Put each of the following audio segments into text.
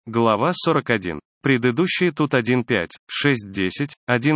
Глава 41. Предыдущие тут 1,5, 6,10,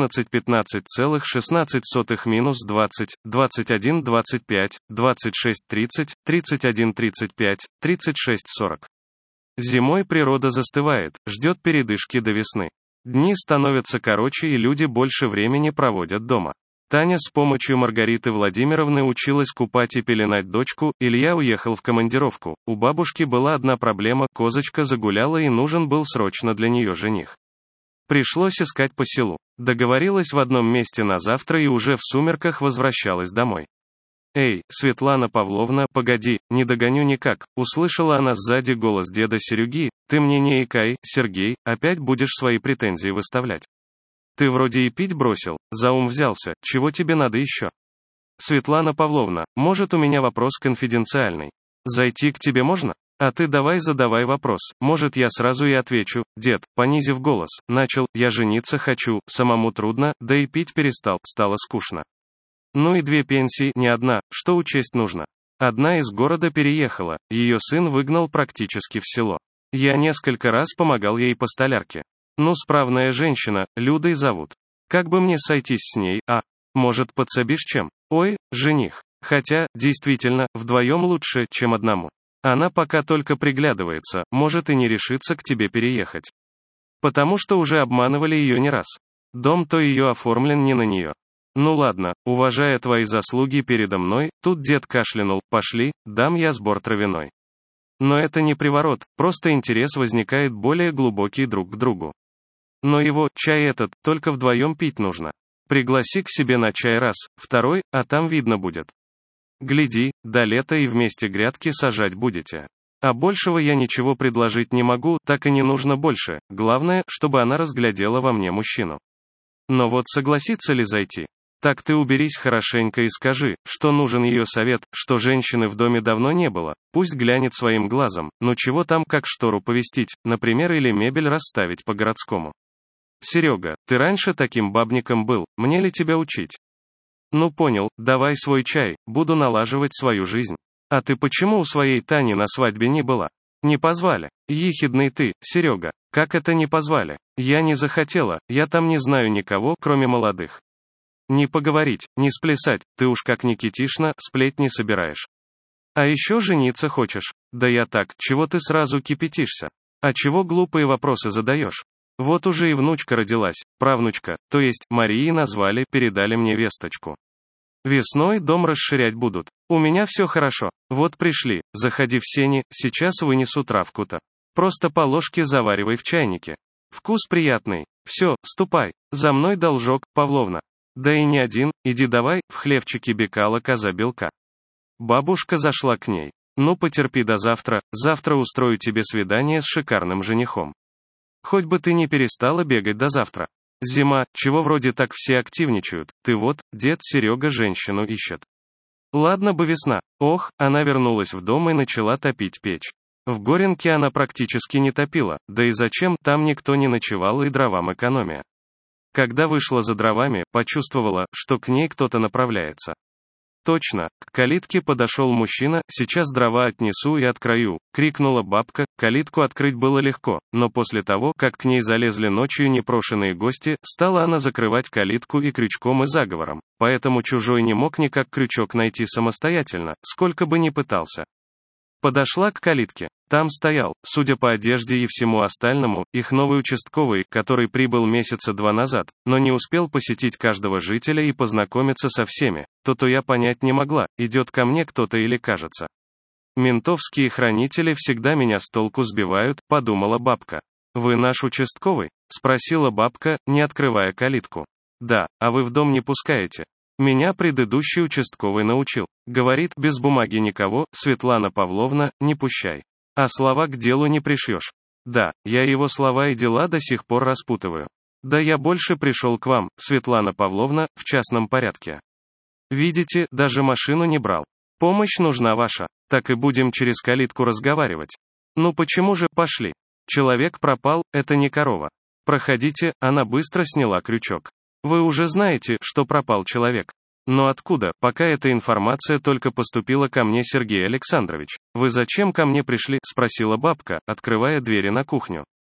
11,15,16 минус 20, 21, 25, 26, 30, 31, 35, 36, 40. Зимой природа застывает, ждет передышки до весны. Дни становятся короче и люди больше времени проводят дома. Таня с помощью Маргариты Владимировны училась купать и пеленать дочку, Илья уехал в командировку. У бабушки была одна проблема, козочка загуляла и нужен был срочно для нее жених. Пришлось искать по селу. Договорилась в одном месте на завтра и уже в сумерках возвращалась домой. «Эй, Светлана Павловна, погоди, не догоню никак», услышала она сзади голос деда Сереги. «Ты мне не икай, Сергей, опять будешь свои претензии выставлять. Ты вроде и пить бросил, за ум взялся, чего тебе надо еще?» «Светлана Павловна, может у меня вопрос конфиденциальный? Зайти к тебе можно? А ты давай задавай вопрос, может я сразу и отвечу». Дед, понизив голос, начал: «Я жениться хочу, самому трудно, да и пить перестал, стало скучно. Ну и 2 пенсии, не одна, что учесть нужно. Одна из города переехала, ее сын выгнал практически в село. Я несколько раз помогал ей по столярке. Ну, справная женщина, Людой зовут. Как бы мне сойтись с ней, а? Может, подсобишь чем? Ой, жених. Хотя, действительно, вдвоем лучше, чем одному. Она пока только приглядывается, может и не решится к тебе переехать. Потому что уже обманывали ее не раз. Дом-то ее оформлен не на нее. Ну ладно, уважая твои заслуги передо мной», тут дед кашлянул: «пошли, дам я сбор травяной. Но это не приворот, просто интерес возникает более глубокий друг к другу. Но его, чай этот, только вдвоем пить нужно. Пригласи к себе на чай раз, второй, а там видно будет. Гляди, до лета и вместе грядки сажать будете. А большего я ничего предложить не могу, так и не нужно больше, главное, чтобы она разглядела во мне мужчину. Но вот согласится ли зайти? Так ты уберись хорошенько и скажи, что нужен ее совет, что женщины в доме давно не было, пусть глянет своим глазом, ну чего там как штору повесить, например, или мебель расставить по-городскому. Серега, ты раньше таким бабником был, мне ли тебя учить? Ну понял, давай свой чай, буду налаживать свою жизнь. А ты почему у своей Тани на свадьбе не была? Не позвали. Ехидный ты, Серега, как это не позвали? Я не захотела, я там не знаю никого, кроме молодых. Не поговорить, не сплясать, ты уж как Никитишна, сплетни собираешь. А еще жениться хочешь? Да я так, чего ты сразу кипятишься? А чего глупые вопросы задаешь? Вот уже и внучка родилась, правнучка, то есть, Марии назвали, передали мне весточку. Весной дом расширять будут. У меня все хорошо. Вот пришли, заходи в сени, сейчас вынесу травку-то. Просто по ложке заваривай в чайнике. Вкус приятный. Все, ступай, за мной должок, Павловна. Да и не один, иди давай, в хлевчике бекала коза белка». Бабушка зашла к ней. «Ну потерпи до завтра, завтра устрою тебе свидание с шикарным женихом. Хоть бы ты не перестала бегать до завтра. Зима, чего вроде так все активничают, ты вот, дед Серега женщину ищет. Ладно бы весна». Ох, она вернулась в дом и начала топить печь. В Горенке она практически не топила, да и зачем, там никто не ночевал и дровам экономия. Когда вышла за дровами, почувствовала, что к ней кто-то направляется. Точно, к калитке подошел мужчина: «Сейчас дрова отнесу и открою», крикнула бабка. Калитку открыть было легко, но после того, как к ней залезли ночью непрошеные гости, стала она закрывать калитку и крючком, и заговором, поэтому чужой не мог никак крючок найти самостоятельно, сколько бы ни пытался. Подошла к калитке. Там стоял, судя по одежде и всему остальному, их новый участковый, который прибыл месяца 2 назад, но не успел посетить каждого жителя и познакомиться со всеми. То я понять не могла, идет ко мне кто-то или кажется. Ментовские хранители всегда меня с толку сбивают, подумала бабка. «Вы наш участковый?» спросила бабка, не открывая калитку. «Да, а вы в дом не пускаете? Меня предыдущий участковый научил. Говорит, без бумаги никого, Светлана Павловна, не пущай. А слова к делу не пришьешь». Да, я его слова и дела до сих пор распутываю. Да я больше пришел к вам, Светлана Павловна, в частном порядке. Видите, даже машину не брал. Помощь нужна ваша. Так и будем через калитку разговаривать. Ну почему же, пошли. Человек пропал, это не корова. Проходите. Она быстро сняла крючок. Вы уже знаете, что пропал человек. Но откуда, пока эта информация только поступила ко мне, Сергей Александрович? Вы зачем ко мне пришли? Спросила бабка, открывая двери на кухню.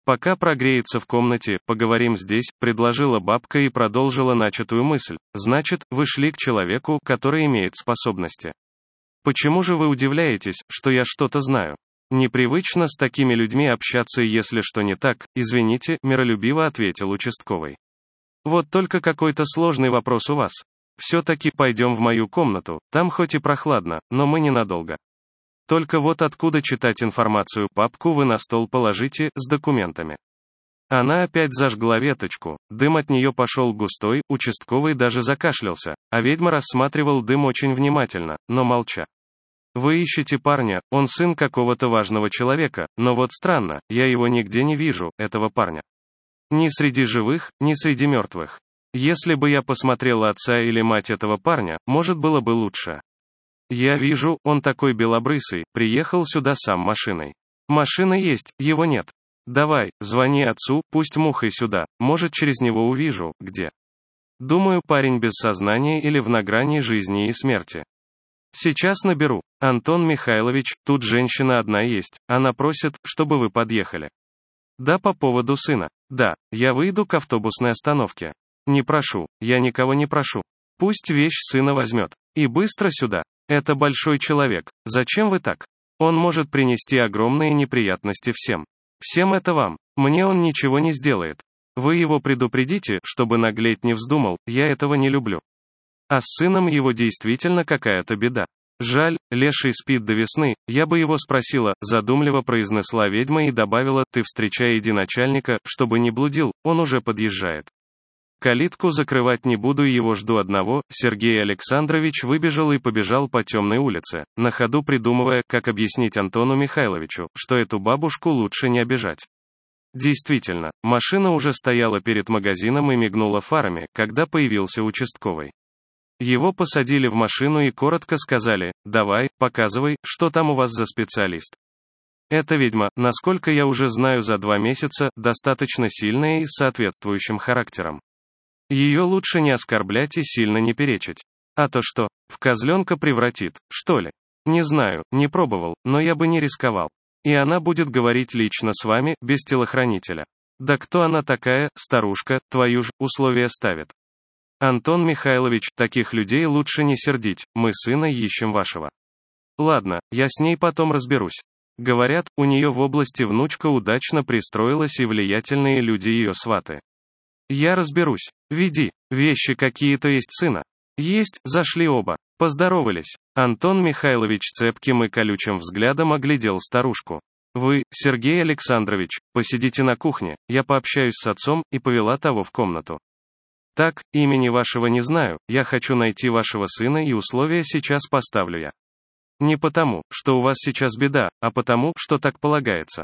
«Пока прогреется в комнате, поговорим здесь», — предложила бабка и продолжила начатую мысль. «Значит, вы шли к человеку, который имеет способности. Почему же вы удивляетесь, что я что-то знаю? Непривычно с такими людьми общаться, и если что не так, извините», — миролюбиво ответил участковый. «Вот только какой-то сложный вопрос у вас. Все-таки пойдем в мою комнату, там хоть и прохладно, но мы ненадолго. Только вот откуда читать информацию, папку вы на стол положите, с документами». Она опять зажгла веточку, дым от нее пошел густой, участковый даже закашлялся, а ведьма рассматривал дым очень внимательно, но молча. «Вы ищете парня, он сын какого-то важного человека, но вот странно, я его нигде не вижу, этого парня. Ни среди живых, ни среди мертвых. Если бы я посмотрела отца или мать этого парня, может, было бы лучше. Я вижу, он такой белобрысый, приехал сюда сам машиной. Машина есть, его нет. Давай, звони отцу, пусть мухой сюда, может, через него увижу, где. Думаю, парень без сознания или на грани жизни и смерти. Сейчас наберу. Антон Михайлович, тут женщина одна есть, она просит, чтобы вы подъехали». «Да, по поводу сына. Да, я выйду к автобусной остановке. Не прошу, я никого не прошу. Пусть вещь сына возьмет. И быстро сюда. Это большой человек. Зачем вы так? Он может принести огромные неприятности всем. Всем это вам. Мне он ничего не сделает. Вы его предупредите, чтобы наглеть не вздумал, я этого не люблю. А с сыном его действительно какая-то беда. Жаль, леший спит до весны, я бы его спросила», — задумливо произнесла ведьма и добавила: «Ты встречай, иди начальника, чтобы не блудил, он уже подъезжает. Калитку закрывать не буду и его жду одного». Сергей Александрович выбежал и побежал по темной улице, на ходу придумывая, как объяснить Антону Михайловичу, что эту бабушку лучше не обижать. Действительно, машина уже стояла перед магазином и мигнула фарами, когда появился участковый. Его посадили в машину и коротко сказали: «Давай, показывай, что там у вас за специалист». Эта ведьма, насколько я уже знаю за 2 месяца, достаточно сильная и с соответствующим характером. Ее лучше не оскорблять и сильно не перечить. А то что, в козленка превратит, что ли? Не знаю, не пробовал, но я бы не рисковал. И она будет говорить лично с вами, без телохранителя. Да кто она такая, старушка, твою ж, условия ставит. Антон Михайлович, таких людей лучше не сердить, мы сына ищем вашего. Ладно, я с ней потом разберусь. Говорят, у нее в области внучка удачно пристроилась и влиятельные люди ее сваты. Я разберусь. Веди, вещи какие-то есть сына. Есть, зашли оба. Поздоровались. Антон Михайлович цепким и колючим взглядом оглядел старушку. «Вы, Сергей Александрович, посидите на кухне, я пообщаюсь с отцом», и повела того в комнату. «Так, имени вашего не знаю, я хочу найти вашего сына и условия сейчас поставлю я. Не потому, что у вас сейчас беда, а потому, что так полагается.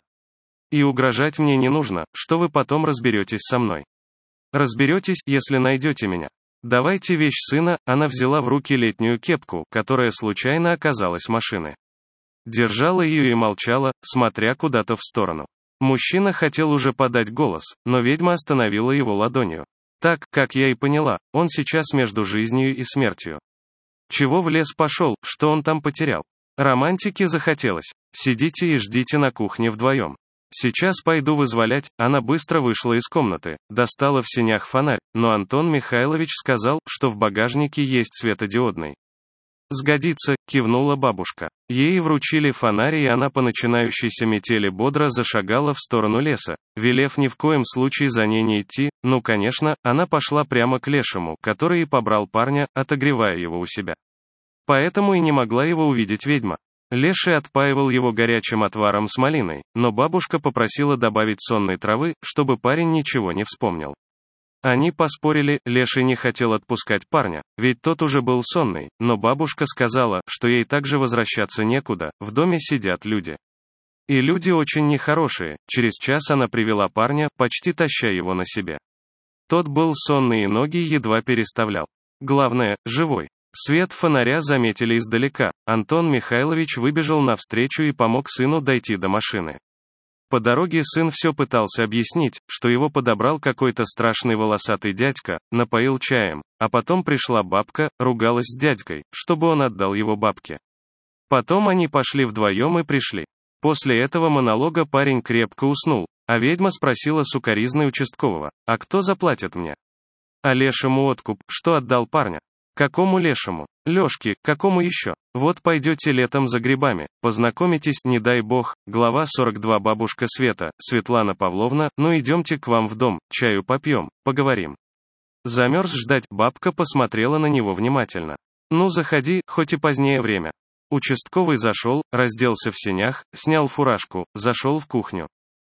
И угрожать мне не нужно, что вы потом разберетесь со мной. Разберетесь, если найдете меня. Давайте вещь сына». Она взяла в руки летнюю кепку, которая случайно оказалась машины. Держала ее и молчала, смотря куда-то в сторону. Мужчина хотел уже подать голос, но ведьма остановила его ладонью. «Так, как я и поняла, он сейчас между жизнью и смертью. Чего в лес пошел, что он там потерял? Романтики захотелось. Сидите и ждите на кухне вдвоем. Сейчас пойду вызволять». Она быстро вышла из комнаты, достала в сенях фонарь, но Антон Михайлович сказал, что в багажнике есть светодиодный. «Сгодится», — кивнула бабушка. Ей вручили фонарь, и она по начинающейся метели бодро зашагала в сторону леса, велев ни в коем случае за ней не идти. Ну, конечно, она пошла прямо к лешему, который и побрал парня, отогревая его у себя. Поэтому и не могла его увидеть ведьма. Леший отпаивал его горячим отваром с малиной, но бабушка попросила добавить сонной травы, чтобы парень ничего не вспомнил. Они поспорили, Леший не хотел отпускать парня, ведь тот уже был сонный, но бабушка сказала, что ей также возвращаться некуда, в доме сидят люди. И люди очень нехорошие. Через час она привела парня, почти таща его на себе. Тот был сонный и ноги едва переставлял. Главное, живой. Свет фонаря заметили издалека. Антон Михайлович выбежал навстречу и помог сыну дойти до машины. По дороге сын все пытался объяснить, что его подобрал какой-то страшный волосатый дядька, напоил чаем, а потом пришла бабка, ругалась с дядькой, чтобы он отдал его бабке. Потом они пошли вдвоем и пришли. После этого монолога парень крепко уснул, А ведьма спросила сукаризной участкового: «А кто заплатит мне?» «А лешему откуп, что отдал парня». «Какому лешему?» «Лешке, какому еще? Вот пойдете летом за грибами, познакомитесь, не дай бог». Глава 42. Бабушка Света, Светлана Павловна: «Ну идемте к вам в дом, чаю попьем, поговорим». Замерз ждать, бабка посмотрела на него внимательно. «Ну заходи, хоть и позднее время». Участковый зашел, разделся в сенях, снял фуражку, зашел в кухню.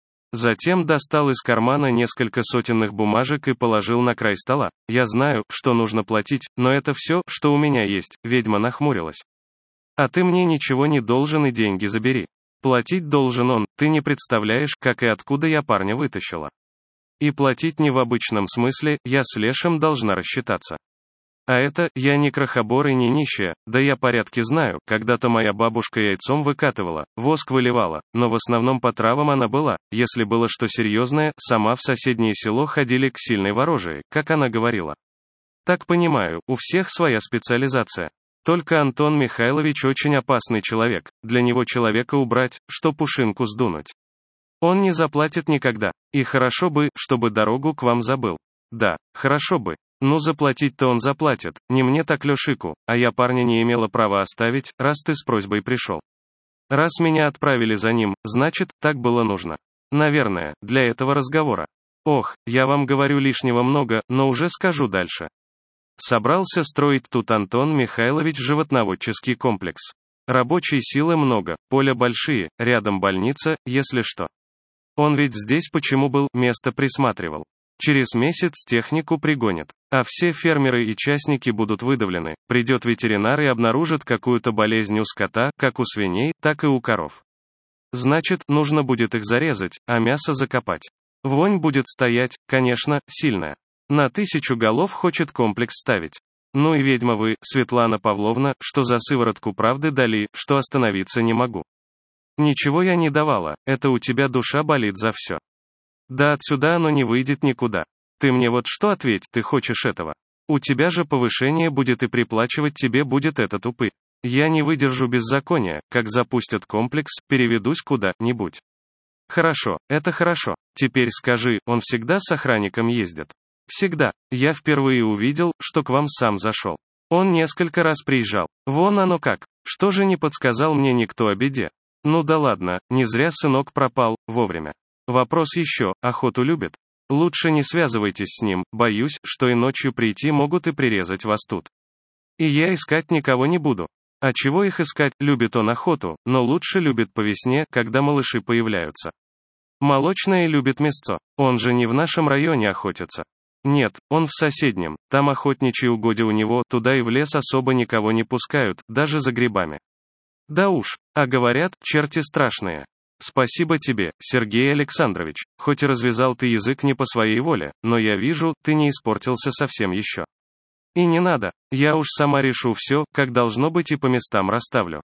Затем достал из кармана несколько сотенных бумажек и положил на край стола. «Я знаю, что нужно платить, но это все, что у меня есть», — ведьма нахмурилась. «А ты мне ничего не должен и деньги забери. Платить должен он, ты не представляешь, как и откуда я парня вытащила. И платить не в обычном смысле, я с лешим должна рассчитаться. А это, я не крохобор и не нищая, да я порядки знаю, когда-то моя бабушка яйцом выкатывала, воск выливала, но в основном по травам она была, если было что серьезное, сама в соседнее село ходили к сильной ворожее, как она говорила. Так понимаю, у всех своя специализация. Только Антон Михайлович очень опасный человек, для него человека убрать, что пушинку сдунуть. Он не заплатит никогда, и хорошо бы, чтобы дорогу к вам забыл. Да, хорошо бы. Ну заплатить-то он заплатит, не мне так Лешику, а я парня не имела права оставить, раз ты с просьбой пришел. Раз меня отправили за ним, значит, так было нужно. Наверное, для этого разговора. Ох, я вам говорю лишнего много, но уже скажу дальше. Собрался строить тут Антон Михайлович животноводческий комплекс. Рабочей силы много, поля большие, рядом больница, если что. Он ведь здесь почему был, место присматривал. Через месяц технику пригонят, а все фермеры и частники будут выдавлены, придет ветеринар и обнаружит какую-то болезнь у скота, как у свиней, так и у коров. Значит, нужно будет их зарезать, а мясо закопать. Вонь будет стоять, конечно, сильная. На 1000 голов хочет комплекс ставить. Ну и ведьма вы, Светлана Павловна, что за сыворотку правды дали, что остановиться не могу. Ничего я не давала, это у тебя душа болит за все. Да отсюда оно не выйдет никуда. Ты мне вот что ответь, ты хочешь этого? У тебя же повышение будет и приплачивать тебе будет этот упырь. Я не выдержу беззакония, как запустят комплекс, переведусь куда-нибудь. Хорошо, это хорошо. Теперь скажи, он всегда с охранником ездит? Всегда. Я впервые увидел, что к вам сам зашел. Он несколько раз приезжал. Вон оно как. Что же не подсказал мне никто о беде? Ну да ладно, не зря сынок пропал, вовремя. Вопрос еще, охоту любит? Лучше не связывайтесь с ним, боюсь, что и ночью прийти могут и прирезать вас тут. И я искать никого не буду. А чего их искать, любит он охоту, но лучше любит по весне, когда малыши появляются. Молочное любит мясцо, он же не в нашем районе охотится. Нет, он в соседнем, там охотничьи угодья у него, туда и в лес особо никого не пускают, даже за грибами. Да уж, а говорят, черти страшные. Спасибо тебе, Сергей Александрович, хоть и развязал ты язык не по своей воле, но я вижу, ты не испортился совсем еще. И не надо, я уж сама решу все, как должно быть и по местам расставлю.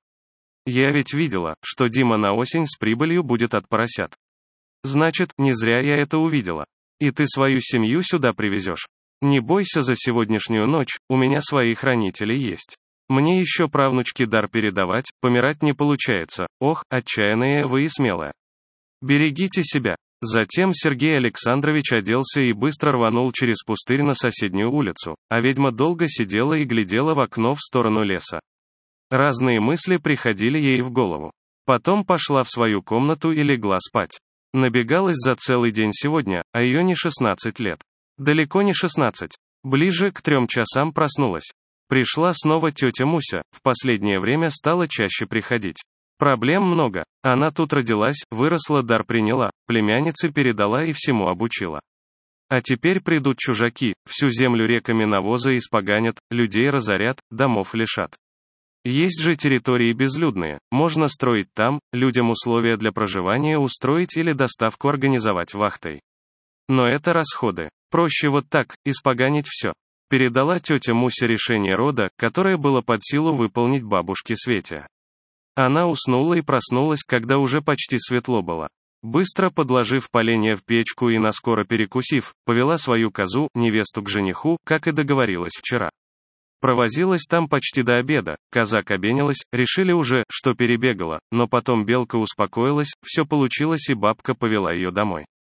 Я ведь видела, что Дима на осень с прибылью будет от поросят. Значит, не зря я это увидела. И ты свою семью сюда привезешь. Не бойся за сегодняшнюю ночь, у меня свои хранители есть. Мне еще правнучке дар передавать, помирать не получается, ох, отчаянная вы и смелая. Берегите себя. Затем Сергей Александрович оделся и быстро рванул через пустырь на соседнюю улицу, а ведьма долго сидела и глядела в окно в сторону леса. Разные мысли приходили ей в голову. Потом пошла в свою комнату и легла спать. Набегалась за целый день сегодня, а ее не 16 лет. Далеко не 16. Ближе к 3 часам проснулась. Пришла снова тетя Муся, в последнее время стала чаще приходить. Проблем много. Она тут родилась, выросла, дар приняла, племяннице передала и всему обучила. А теперь придут чужаки, всю землю реками навоза испоганят, людей разорят, домов лишат. Есть же территории безлюдные, можно строить там, людям условия для проживания устроить или доставку организовать вахтой. Но это расходы. Проще вот так, испоганить все. Передала тетя Муся решение рода, которое было под силу выполнить бабушке Свете. Она уснула и проснулась, когда уже почти светло было. Быстро подложив поленья в печку и наскоро перекусив, повела свою козу, невесту к жениху, как и договорилась вчера. Провозилась там почти до обеда, коза кабенилась, решили уже, что перебегала, но потом белка успокоилась, все получилось и бабка повела ее домой.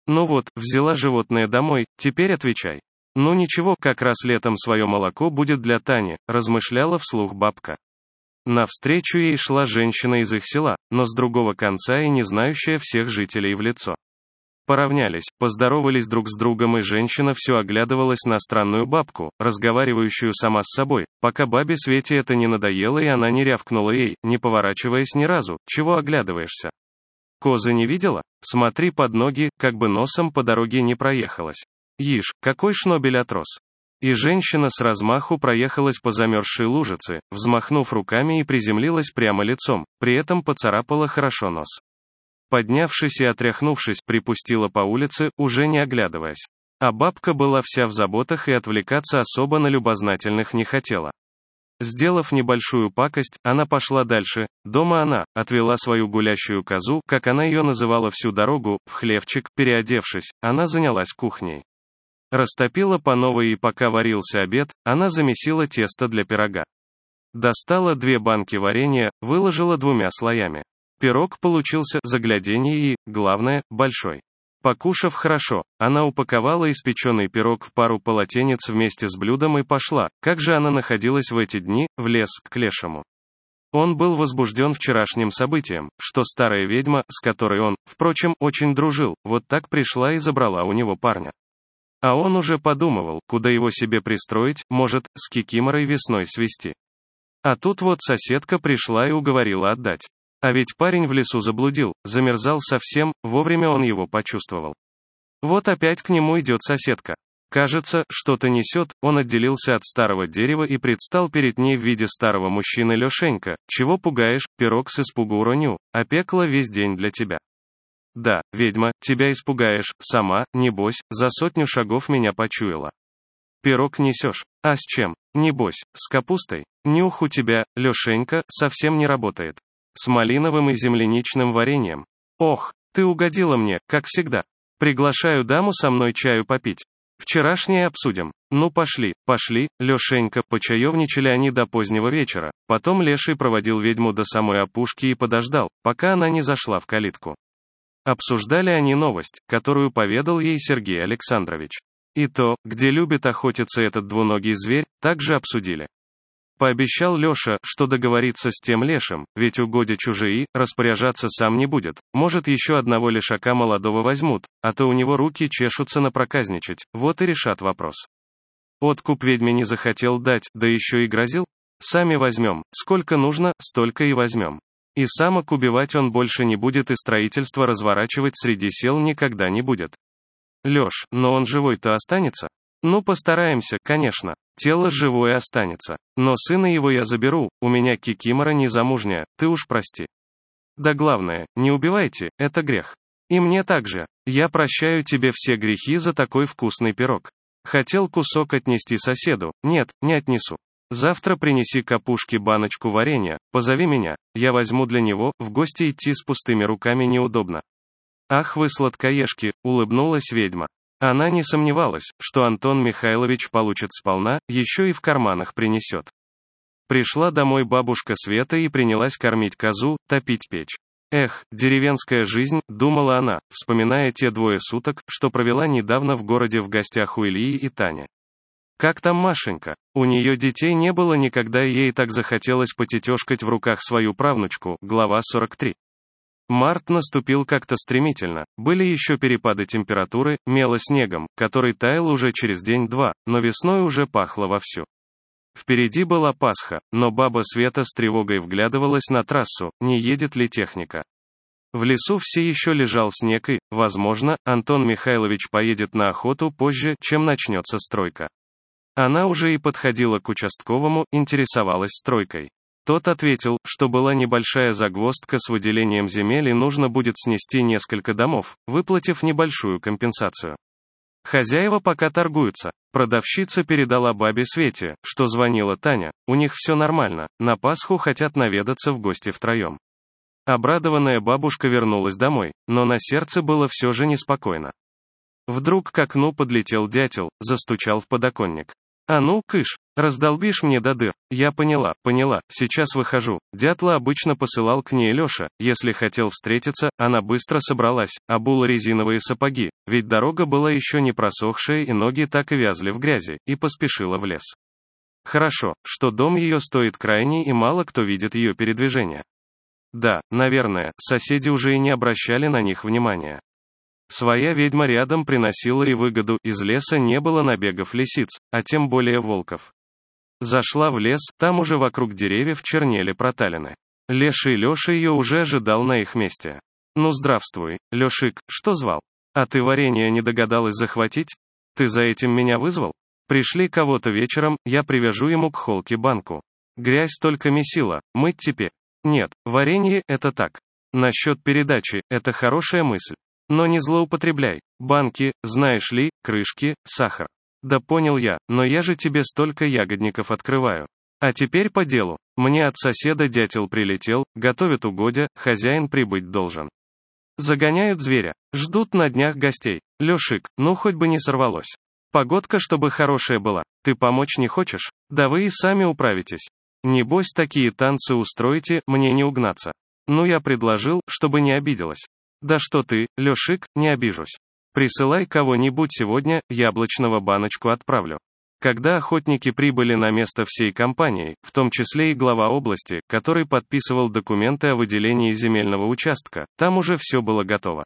Ну вот, взяла животное домой, теперь отвечай. Ну ничего, как раз летом свое молоко будет для Тани, размышляла вслух бабка. Навстречу ей шла женщина из их села, но с другого конца и не знающая всех жителей в лицо. Поравнялись, поздоровались друг с другом, и женщина все оглядывалась на странную бабку, разговаривающую сама с собой, пока бабе Свете это не надоело и она не рявкнула ей, не поворачиваясь ни разу: чего оглядываешься? Козы не видела? Смотри под ноги, как бы носом по дороге не проехалась. Ишь, какой шнобель отрос. И женщина с размаху проехалась по замерзшей лужице, взмахнув руками, и приземлилась прямо лицом, при этом поцарапала хорошо нос. Поднявшись и отряхнувшись, припустила по улице, уже не оглядываясь. А бабка была вся в заботах и отвлекаться особо на любознательных не хотела. Сделав небольшую пакость, она пошла дальше. Дома она отвела свою гулящую козу, как она ее называла всю дорогу, в хлевчик. Переодевшись, она занялась кухней. Растопила по новой, и пока варился обед, она замесила тесто для пирога. Достала 2 банки варенья, выложила 2 слоями. Пирог получился загляденье и, главное, большой. Покушав хорошо, она упаковала испеченный пирог в пару полотенец вместе с блюдом и пошла. Как же она находилась в эти дни, в лес, к Лешему. Он был возбужден вчерашним событием, что старая ведьма, с которой он, впрочем, очень дружил, вот так пришла и забрала у него парня. А он уже подумывал, куда его себе пристроить, может, с кикиморой весной свести. А тут вот соседка пришла и уговорила отдать. А ведь парень в лесу заблудил, замерзал совсем, вовремя он его почувствовал. Вот опять к нему идет соседка. Кажется, что-то несет, он отделился от старого дерева и предстал перед ней в виде старого мужчины. Лешенька, чего пугаешь, пирог с испугу уроню, а пекла весь день для тебя. Да, ведьма, тебя испугаешь, сама, небось, за 100 шагов меня почуяла. Пирог несешь, а с чем? Небось, с капустой. Нюх у тебя, Лешенька, совсем не работает. С малиновым и земляничным вареньем. Ох, ты угодила мне, как всегда. Приглашаю даму со мной чаю попить. Вчерашнее обсудим. Ну пошли, Лешенька. Почаевничали они до позднего вечера. Потом Леший проводил ведьму до самой опушки и подождал, пока она не зашла в калитку. Обсуждали они новость, которую поведал ей Сергей Александрович. И то, где любит охотиться этот двуногий зверь, также обсудили. Пообещал Леша, что договорится с тем лешим, ведь угодя чужие, распоряжаться сам не будет. Может, еще одного лешака молодого возьмут, а то у него руки чешутся напроказничать, вот и решат вопрос. Откуп ведьме не захотел дать, да еще и грозил. Сами возьмем, сколько нужно, столько и возьмем. И самок убивать он больше не будет, и строительство разворачивать среди сел никогда не будет. Леш, но он живой-то останется? Ну постараемся, конечно. Тело живое останется. Но сына его я заберу, у меня кикимора незамужняя, ты уж прости. Да главное, не убивайте, это грех. И мне также. Я прощаю тебе все грехи за такой вкусный пирог. Хотел кусок отнести соседу, нет, не отнесу. Завтра принеси к опушке баночку варенья, позови меня, я возьму для него, в гости идти с пустыми руками неудобно. Ах вы сладкоежки, улыбнулась ведьма. Она не сомневалась, что Антон Михайлович получит сполна, еще и в карманах принесет. Пришла домой бабушка Света и принялась кормить козу, топить печь. Эх, деревенская жизнь, думала она, вспоминая те 2 суток, что провела недавно в городе в гостях у Ильи и Тани. Как там Машенька? У нее детей не было никогда, и ей так захотелось потетешкать в руках свою правнучку. Глава 43. Март наступил как-то стремительно, были еще перепады температуры, мело снегом, который таял уже через день-два, но весной уже пахло вовсю. Впереди была Пасха, но баба Света с тревогой вглядывалась на трассу, не едет ли техника. В лесу все еще лежал снег и, возможно, Антон Михайлович поедет на охоту позже, чем начнется стройка. Она уже и подходила к участковому, интересовалась стройкой. Тот ответил, что была небольшая загвоздка с выделением земель и нужно будет снести несколько домов, выплатив небольшую компенсацию. Хозяева пока торгуются. Продавщица передала бабе Свете, что звонила Таня, у них все нормально, на Пасху хотят наведаться в гости втроем. Обрадованная бабушка вернулась домой, но на сердце было все же неспокойно. Вдруг к окну подлетел дятел, застучал в подоконник. «А ну, кыш!» Раздолбишь мне до дыр. Я поняла, сейчас выхожу. Дятла обычно посылал к ней Лёша, если хотел встретиться, она быстро собралась, обула резиновые сапоги, ведь дорога была еще не просохшая и ноги так и вязли в грязи, и поспешила в лес. Хорошо, что дом ее стоит крайний и мало кто видит ее передвижение. Да, наверное, соседи уже и не обращали на них внимания. Своя ведьма рядом приносила и выгоду, из леса не было набегов лисиц, а тем более волков. Зашла в лес, там уже вокруг деревьев чернели проталины. Леший Лёша ее уже ожидал на их месте. Ну здравствуй, Лёшик, что звал? А ты варенье не догадалась захватить? Ты за этим меня вызвал? Пришли кого-то вечером, я привяжу ему к холке банку. Грязь только месила, мыть теперь. Нет, варенье — это так. Насчет передачи — это хорошая мысль. Но не злоупотребляй. Банки, знаешь ли, крышки, сахар. Да понял я, но я же тебе столько ягодников открываю. А теперь по делу. Мне от соседа дятел прилетел, готовят угодья, хозяин прибыть должен. Загоняют зверя, ждут на днях гостей. Лёшик, ну хоть бы не сорвалось. Погодка чтобы хорошая была, ты помочь не хочешь? Да вы и сами управитесь. Небось такие танцы устроите, мне не угнаться. Ну я предложил, чтобы не обиделась. Да что ты, Лёшик, не обижусь. Присылай кого-нибудь сегодня, яблочного баночку отправлю. Когда охотники прибыли на место всей компанией, в том числе и глава области, который подписывал документы о выделении земельного участка, там уже все было готово.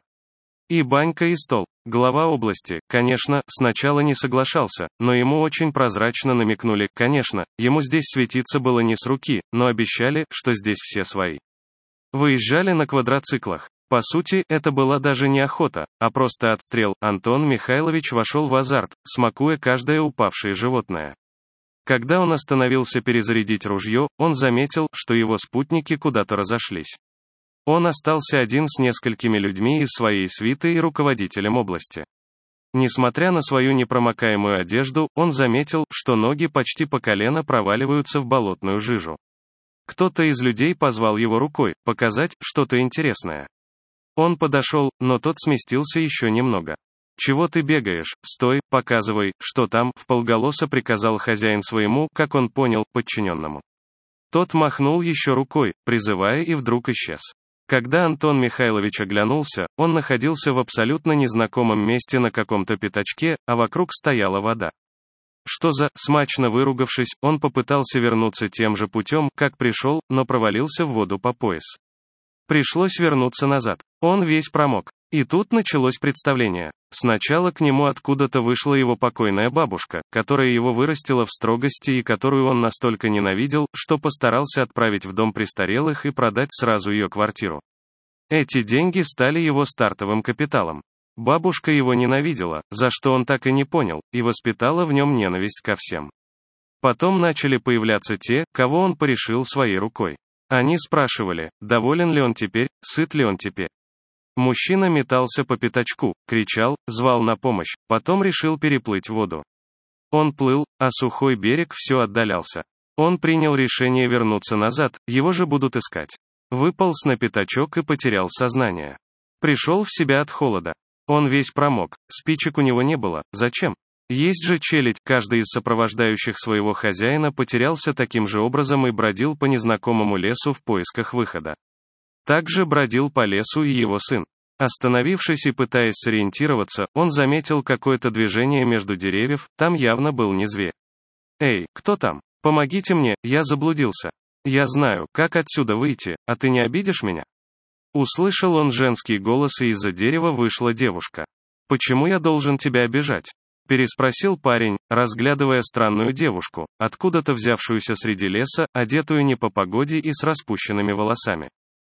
И банька, и стол. Глава области, конечно, сначала не соглашался, но ему очень прозрачно намекнули, конечно, ему здесь светиться было не с руки, но обещали, что здесь все свои. Выезжали на квадроциклах. По сути, это была даже не охота, а просто отстрел. Антон Михайлович вошел в азарт, смакуя каждое упавшее животное. Когда он остановился перезарядить ружье, он заметил, что его спутники куда-то разошлись. Он остался один с несколькими людьми из своей свиты и руководителем области. Несмотря на свою непромокаемую одежду, он заметил, что ноги почти по колено проваливаются в болотную жижу. Кто-то из людей позвал его рукой, показать что-то интересное. Он подошел, но тот сместился еще немного. «Чего ты бегаешь? Стой, показывай, что там», — вполголоса приказал хозяин своему, как он понял, подчиненному. Тот махнул еще рукой, призывая, и вдруг исчез. Когда Антон Михайлович оглянулся, он находился в абсолютно незнакомом месте на каком-то пятачке, а вокруг стояла вода. Что за, смачно выругавшись, он попытался вернуться тем же путем, как пришел, но провалился в воду по пояс. Пришлось вернуться назад. Он весь промок. И тут началось представление. Сначала к нему откуда-то вышла его покойная бабушка, которая его вырастила в строгости и которую он настолько ненавидел, что постарался отправить в дом престарелых и продать сразу ее квартиру. Эти деньги стали его стартовым капиталом. Бабушка его ненавидела, за что он так и не понял, и воспитала в нем ненависть ко всем. Потом начали появляться те, кого он порешил своей рукой. Они спрашивали, доволен ли он теперь, сыт ли он теперь. Мужчина метался по пятачку, кричал, звал на помощь, потом решил переплыть воду. Он плыл, а сухой берег все отдалялся. Он принял решение вернуться назад, его же будут искать. Выполз на пятачок и потерял сознание. Пришел в себя от холода. Он весь промок, спичек у него не было, зачем? Есть же челядь, каждый из сопровождающих своего хозяина потерялся таким же образом и бродил по незнакомому лесу в поисках выхода. Также бродил по лесу и его сын. Остановившись и пытаясь сориентироваться, он заметил какое-то движение между деревьев, там явно был не зверь. «Эй, кто там? Помогите мне, я заблудился. Я знаю, как отсюда выйти, а ты не обидишь меня?» Услышал он женский голос, и из-за дерева вышла девушка. «Почему я должен тебя обижать?» Переспросил парень, разглядывая странную девушку, откуда-то взявшуюся среди леса, одетую не по погоде и с распущенными волосами.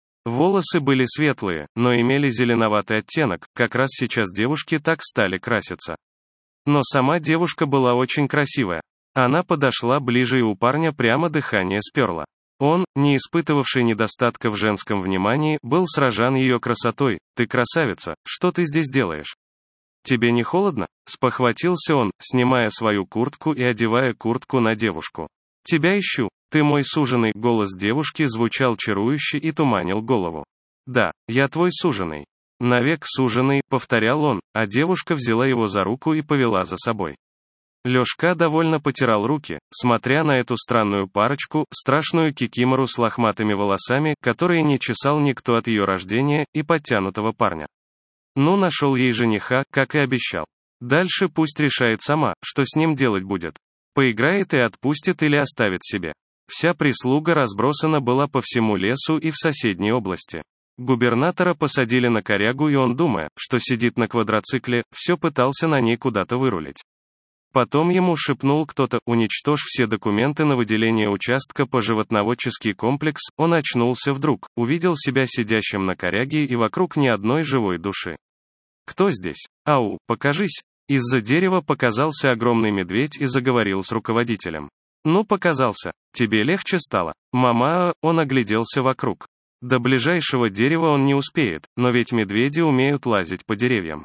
Волосы были светлые, но имели зеленоватый оттенок, как раз сейчас девушки так стали краситься. Но сама девушка была очень красивая. Она подошла ближе, и у парня прямо дыхание сперло. Он, не испытывавший недостатка в женском внимании, был сражен ее красотой. «Ты красавица, что ты здесь делаешь? Тебе не холодно?» — спохватился он, снимая свою куртку и одевая куртку на девушку. «Тебя ищу, ты мой суженый», — голос девушки звучал чарующе и туманил голову. «Да, я твой суженый». «Навек суженый», — повторял он, а девушка взяла его за руку и повела за собой. Лёшка довольно потирал руки, смотря на эту странную парочку, страшную кикимору с лохматыми волосами, которые не чесал никто от ее рождения, и подтянутого парня. Ну, нашел ей жениха, как и обещал. Дальше пусть решает сама, что с ним делать будет. Поиграет и отпустит или оставит себе. Вся прислуга разбросана была по всему лесу и в соседней области. Губернатора посадили на корягу, и он, думая, что сидит на квадроцикле, все пытался на ней куда-то вырулить. Потом ему шепнул кто-то: уничтожь все документы на выделение участка по животноводческий комплекс. Он очнулся вдруг, увидел себя сидящим на коряге и вокруг ни одной живой души. Кто здесь? Ау, покажись. Из-за дерева показался огромный медведь и заговорил с руководителем. Ну, показался. Тебе легче стало? Мама, он огляделся вокруг. До ближайшего дерева он не успеет, но ведь медведи умеют лазить по деревьям.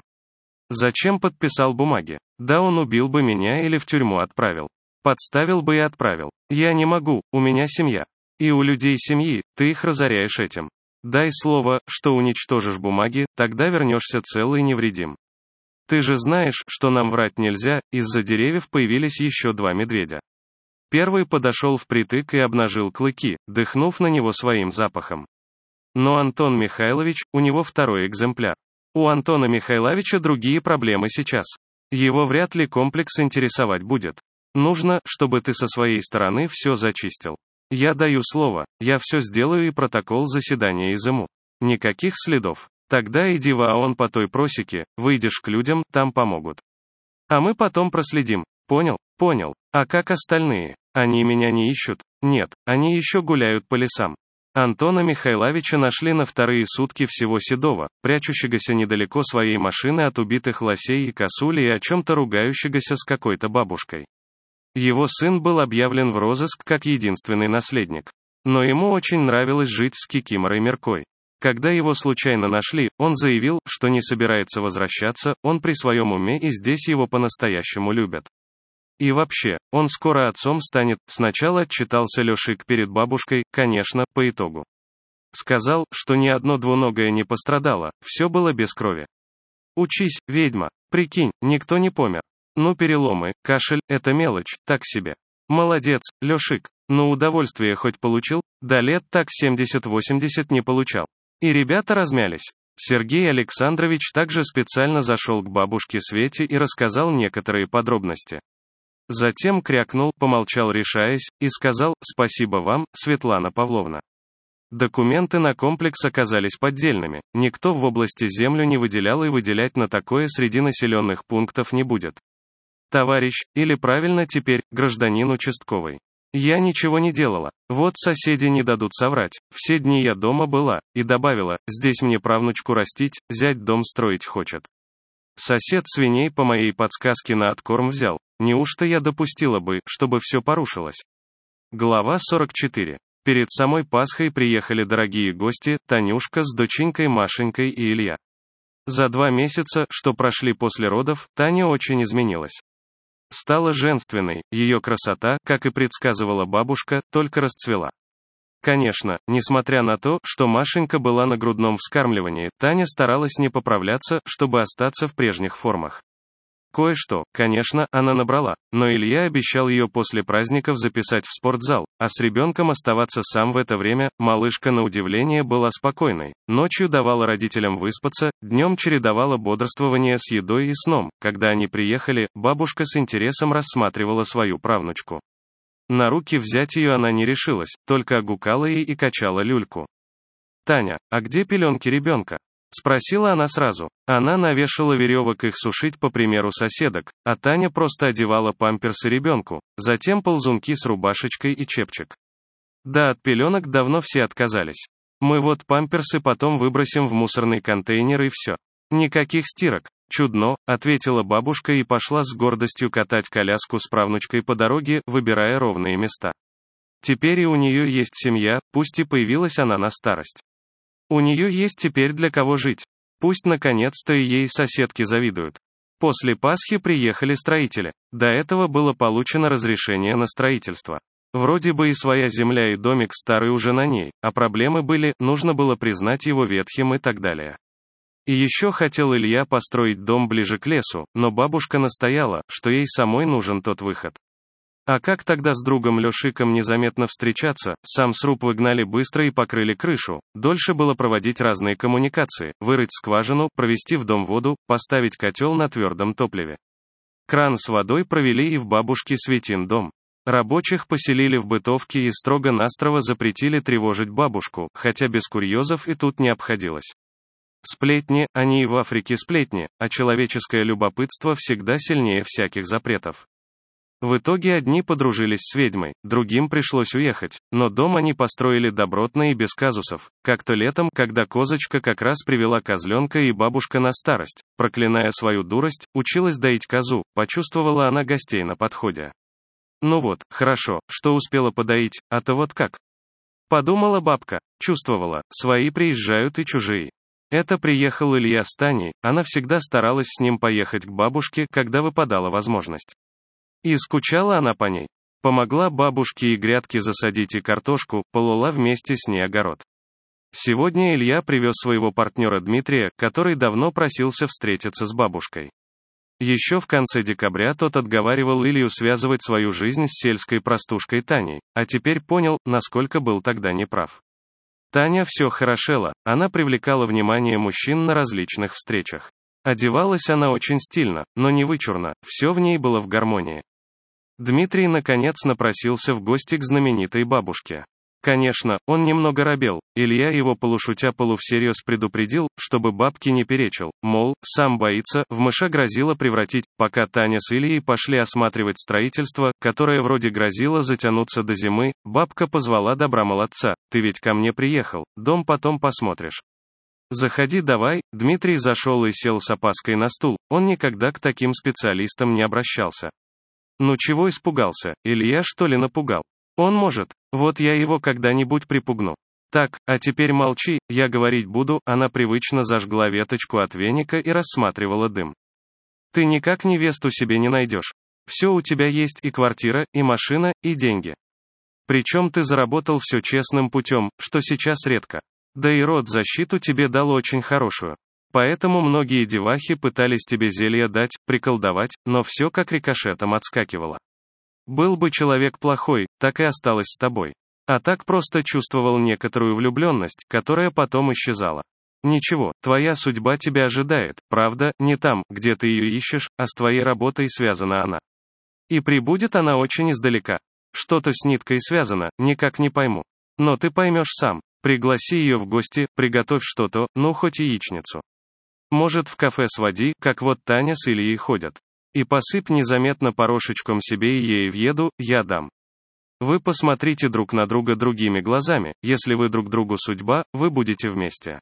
Зачем подписал бумаги? Да он убил бы меня или в тюрьму отправил. Подставил бы и отправил. Я не могу, у меня семья. И у людей семьи, ты их разоряешь этим. Дай слово, что уничтожишь бумаги, тогда вернешься целый и невредим. Ты же знаешь, что нам врать нельзя. Из-за деревьев появились еще 2 медведя. Первый подошел впритык и обнажил клыки, дыхнув на него своим запахом. Но Антон Михайлович, у него второй экземпляр. У Антона Михайловича другие проблемы сейчас. Его вряд ли комплекс интересовать будет. Нужно, чтобы ты со своей стороны все зачистил. Я даю слово, я все сделаю и протокол заседания изыму. Никаких следов. Тогда иди в ООН по той просеке, выйдешь к людям, там помогут. А мы потом проследим. Понял? Понял. А как остальные? Они меня не ищут? Нет, они еще гуляют по лесам. Антона Михайловича нашли на вторые сутки всего седого, прячущегося недалеко своей машины от убитых лосей и косули и о чем-то ругающегося с какой-то бабушкой. Его сын был объявлен в розыск как единственный наследник. Но ему очень нравилось жить с Кикиморой Меркой. Когда его случайно нашли, он заявил, что не собирается возвращаться, он при своем уме и здесь его по-настоящему любят. И вообще, он скоро отцом станет. Сначала отчитался Лешик перед бабушкой, конечно, по итогу. Сказал, что ни одно двуногое не пострадало, все было без крови. Учись, ведьма, прикинь, никто не помер. Ну переломы, кашель, это мелочь, так себе. Молодец, Лешик, но удовольствие хоть получил? Да лет так 70-80 не получал. И ребята размялись. Сергей Александрович также специально зашел к бабушке Свете и рассказал некоторые подробности. Затем крякнул, помолчал, решаясь, и сказал: «Спасибо вам, Светлана Павловна». Документы на комплекс оказались поддельными, никто в области землю не выделял и выделять на такое среди населенных пунктов не будет. Товарищ, или правильно теперь, гражданин участковый. Я ничего не делала, вот соседи не дадут соврать, все дни я дома была, и добавила, здесь мне правнучку растить, зять дом строить хочет. Сосед свиней по моей подсказке на откорм взял. Неужто я допустила бы, чтобы все порушилось? Глава 44. Перед самой Пасхой приехали дорогие гости, Танюшка с доченькой Машенькой и Илья. За 2 месяца, что прошли после родов, Таня очень изменилась. Стала женственной, ее красота, как и предсказывала бабушка, только расцвела. Конечно, несмотря на то, что Машенька была на грудном вскармливании, Таня старалась не поправляться, чтобы остаться в прежних формах. Кое-что, конечно, она набрала, но Илья обещал ее после праздников записать в спортзал, а с ребенком оставаться сам в это время. Малышка, на удивление, была спокойной, ночью давала родителям выспаться, днем чередовала бодрствование с едой и сном. Когда они приехали, бабушка с интересом рассматривала свою правнучку. На руки взять ее она не решилась, только огукала ей и качала люльку. «Таня, а где пеленки ребенка?» — спросила она сразу. Она навешала веревок их сушить по примеру соседок, а Таня просто одевала памперсы ребенку, затем ползунки с рубашечкой и чепчик. Да, от пеленок давно все отказались. Мы вот памперсы потом выбросим в мусорный контейнер и все. Никаких стирок. Чудно, ответила бабушка и пошла с гордостью катать коляску с правнучкой по дороге, выбирая ровные места. Теперь и у нее есть семья, пусть и появилась она на старость. У нее есть теперь для кого жить. Пусть наконец-то и ей соседки завидуют. После Пасхи приехали строители. До этого было получено разрешение на строительство. Вроде бы и своя земля и домик старый уже на ней, а проблемы были, нужно было признать его ветхим и так далее. И еще хотел Илья построить дом ближе к лесу, но бабушка настояла, что ей самой нужен тот выход. А как тогда с другом Лешиком незаметно встречаться? Сам сруб выгнали быстро и покрыли крышу. Дольше было проводить разные коммуникации, вырыть скважину, провести в дом воду, поставить котел на твердом топливе. Кран с водой провели и в бабушке Светин дом. Рабочих поселили в бытовке и строго-настрого запретили тревожить бабушку, хотя без курьезов и тут не обходилось. Сплетни, они и в Африке сплетни, а человеческое любопытство всегда сильнее всяких запретов. В итоге одни подружились с ведьмой, другим пришлось уехать, но дом они построили добротно и без казусов. Как-то летом, когда козочка как раз привела козленка и бабушка на старость, проклиная свою дурость, училась доить козу, почувствовала она гостей на подходе. Ну вот, хорошо, что успела подоить, а то вот как. Подумала бабка, чувствовала, свои приезжают и чужие. Это приехал Илья с Таней, она всегда старалась с ним поехать к бабушке, когда выпадала возможность. И скучала она по ней. Помогла бабушке и грядки засадить и картошку, полола вместе с ней огород. Сегодня Илья привез своего партнера Дмитрия, который давно просился встретиться с бабушкой. Еще в конце декабря тот отговаривал Илью связывать свою жизнь с сельской простушкой Таней, а теперь понял, насколько был тогда неправ. Таня все хорошела, она привлекала внимание мужчин на различных встречах. Одевалась она очень стильно, но не вычурно, все в ней было в гармонии. Дмитрий наконец напросился в гости к знаменитой бабушке. Конечно, он немного робел, Илья его полушутя полувсерьез предупредил, чтобы бабке не перечил, мол, сам боится, в мыша грозило превратить, пока Таня с Ильей пошли осматривать строительство, которое вроде грозило затянуться до зимы, бабка позвала добра молодца, ты ведь ко мне приехал, дом потом посмотришь. Заходи давай, Дмитрий зашел и сел с опаской на стул, он никогда к таким специалистам не обращался. Ну чего испугался, Илья что ли напугал? Он может, вот я его когда-нибудь припугну. Так, а теперь молчи, я говорить буду, она привычно зажгла веточку от веника и рассматривала дым. Ты никак невесту себе не найдешь. Все у тебя есть и квартира, и машина, и деньги. Причем ты заработал все честным путем, что сейчас редко. Да и род защиту тебе дал очень хорошую. Поэтому многие девахи пытались тебе зелье дать, приколдовать, но все как рикошетом отскакивало. Был бы человек плохой, так и осталось с тобой. А так просто чувствовал некоторую влюбленность, которая потом исчезала. Ничего, твоя судьба тебя ожидает, правда, не там, где ты ее ищешь, а с твоей работой связана она. И прибудет она очень издалека. Что-то с ниткой связано, никак не пойму. Но ты поймешь сам. Пригласи ее в гости, приготовь что-то, ну хоть яичницу. Может, в кафе своди, как вот Таня с Ильей ходят. И посыпь незаметно порошечком себе и ей в еду, я дам. Вы посмотрите друг на друга другими глазами, если вы друг другу судьба, вы будете вместе.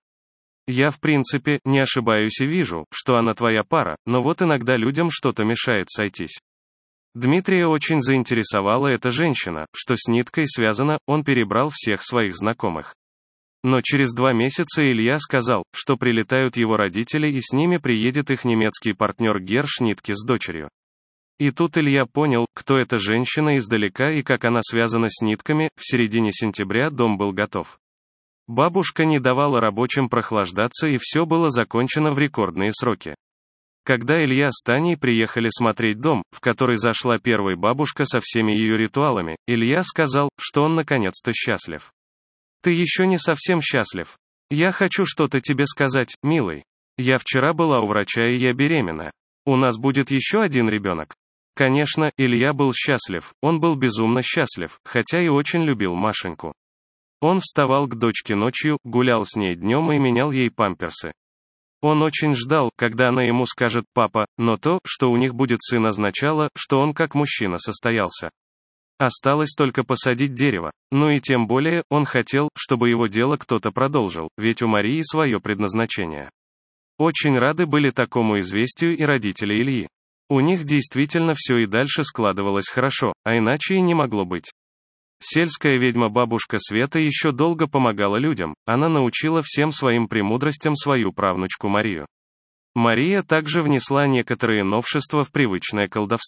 Я в принципе, не ошибаюсь и вижу, что она твоя пара, но вот иногда людям что-то мешает сойтись. Дмитрия очень заинтересовала эта женщина, что с ниткой связано, он перебрал всех своих знакомых. Но через 2 месяца Илья сказал, что прилетают его родители и с ними приедет их немецкий партнер Герш Нитке с дочерью. И тут Илья понял, кто эта женщина издалека и как она связана с нитками, в середине сентября дом был готов. Бабушка не давала рабочим прохлаждаться и все было закончено в рекордные сроки. Когда Илья с Таней приехали смотреть дом, в который зашла первая бабушка со всеми ее ритуалами, Илья сказал, что он наконец-то счастлив. Ты еще не совсем счастлив. Я хочу что-то тебе сказать, милый. Я вчера была у врача и я беременна. У нас будет еще один ребенок. Конечно, Илья был счастлив, он был безумно счастлив, хотя и очень любил Машеньку. Он вставал к дочке ночью, гулял с ней днем и менял ей памперсы. Он очень ждал, когда она ему скажет «папа», но то, что у них будет сын, означало, что он как мужчина состоялся. Осталось только посадить дерево. Ну и тем более, он хотел, чтобы его дело кто-то продолжил, ведь у Марии свое предназначение. Очень рады были такому известию и родители Ильи. У них действительно все и дальше складывалось хорошо, а иначе и не могло быть. Сельская ведьма-бабушка Света еще долго помогала людям, она научила всем своим премудростям свою правнучку Марию. Мария также внесла некоторые новшества в привычное колдовство.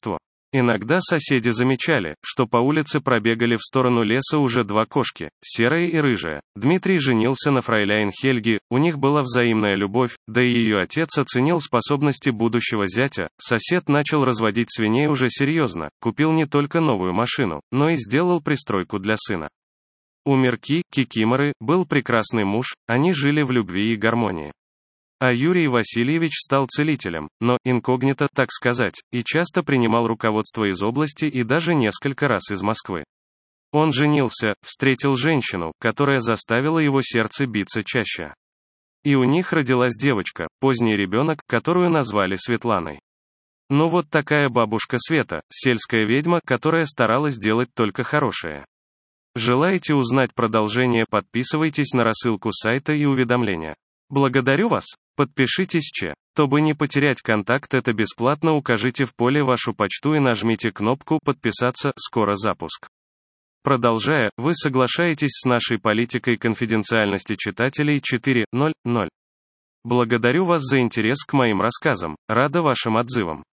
Иногда соседи замечали, что по улице пробегали в сторону леса уже два кошки, серая и рыжая. Дмитрий женился на фрайляйн Хельги, у них была взаимная любовь, да и ее отец оценил способности будущего зятя. Сосед начал разводить свиней уже серьезно, купил не только новую машину, но и сделал пристройку для сына. У Мирки, Кикиморы, был прекрасный муж, они жили в любви и гармонии. А Юрий Васильевич стал целителем, но инкогнито, так сказать, и часто принимал руководство из области и даже несколько раз из Москвы. Он женился, встретил женщину, которая заставила его сердце биться чаще. И у них родилась девочка, поздний ребенок, которую назвали Светланой. Ну вот такая бабушка Света, сельская ведьма, которая старалась делать только хорошее. Желаете узнать продолжение, подписывайтесь на рассылку сайта и уведомления. Благодарю вас. Подпишитесь, чтобы не потерять контакт, это бесплатно, укажите в поле вашу почту и нажмите кнопку «Подписаться», скоро запуск. Продолжая, вы соглашаетесь с нашей политикой конфиденциальности читателей 4.0.0. Благодарю вас за интерес к моим рассказам, рада вашим отзывам.